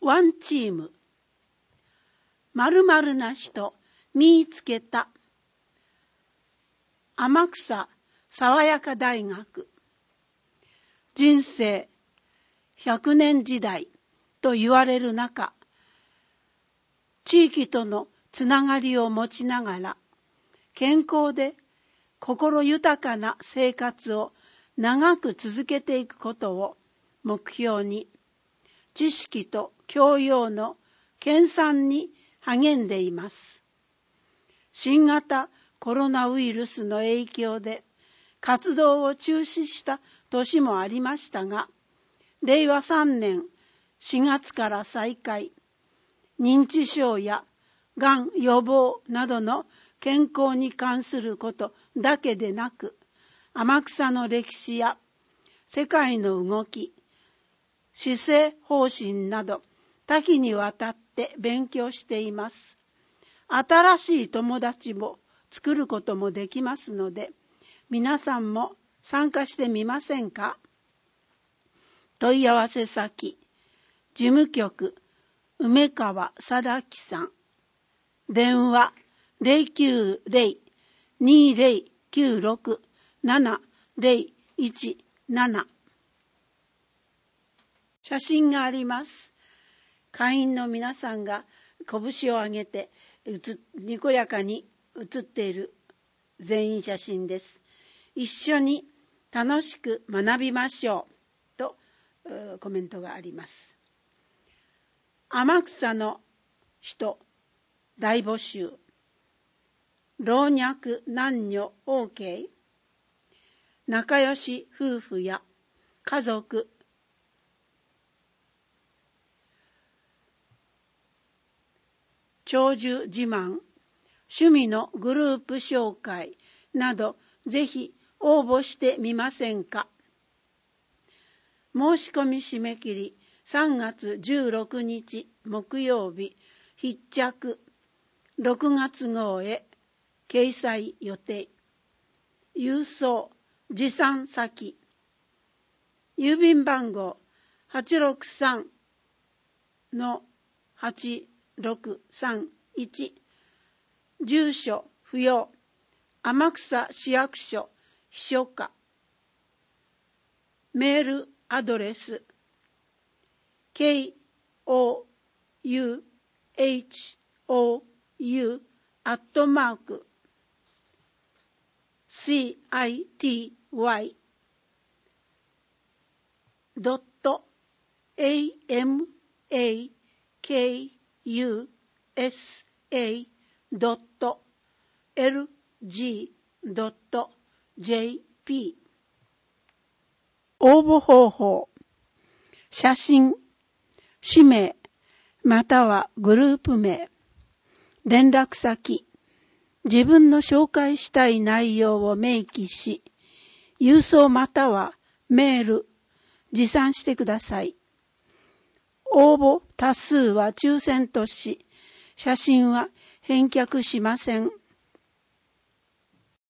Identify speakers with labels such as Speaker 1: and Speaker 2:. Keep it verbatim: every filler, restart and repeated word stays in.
Speaker 1: ワンチーム。〇〇な人見つけた。天草爽やか大学。人生ひゃくねん時代と言われる中、地域とのつながりを持ちながら、健康で心豊かな生活を長く続けていくことを目標に、知識と教養の研鑽に励んでいます。新型コロナウイルスの影響で活動を中止した年もありましたが、れいわさんねんしがつから再開、認知症やがん予防などの健康に関することだけでなく、天草の歴史や世界の動き、施政方針など多岐にわたって勉強しています。新しい友達も作ることもできますので、皆さんも参加してみませんか？問い合わせ先、事務局、梅川貞樹さん。電話 ゼロきゅうゼロ にゼロきゅうろく ななゼロいちなな。写真があります。会員の皆さんが拳を上げてにこやかに写っている全員写真です。一緒に楽しく学びましょうとコメントがあります。天草の人大募集。老若男女 OK。仲良し夫婦や家族、長寿自慢、趣味のグループ紹介などぜひ応募してみませんか。申し込み締め切りさんがつじゅうろくにち木曜日、必着ろくがつ号へ掲載予定。郵送持参先、郵便番号 はちろくさんのはちろくさんいち、住所不要、天草市役所秘書課。メールアドレス ケーオーユーエイチオーユー アットマーク シーアイティーワイ ドット エーエムエーケーユーエスエー ドット エルジー ドット ジェーピー。応募方法、写真、氏名、またはグループ名、連絡先、自分の紹介したい内容を明記し、郵送またはメール、持参してください。応募多数は抽選とし、写真は返却しません。